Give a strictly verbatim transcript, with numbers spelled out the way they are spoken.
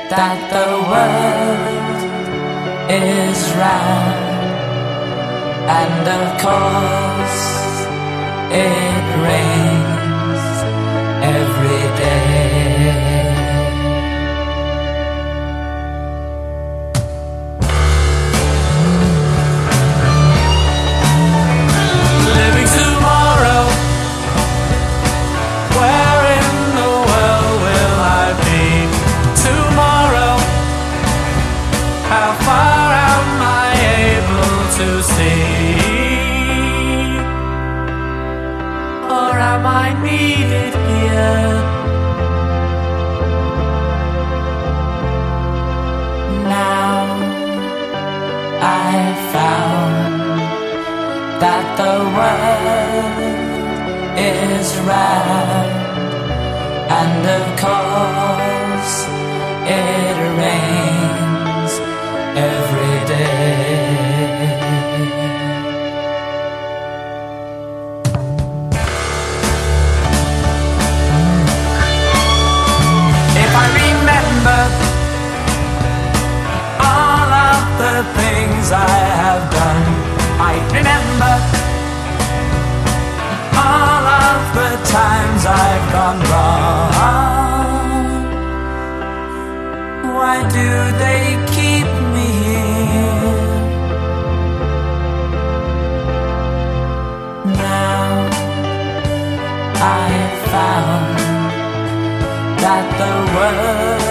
that the world is round, and of course it rains every day. Living tomorrow, where in the world will I be tomorrow? How far am I able to see? Or am I needed here? Now I've found that the world is round, and of course it rains every day. If I remember all of the things I have done, I remember all of the times I've gone wrong. Why do they keep me here? Now I've found that the world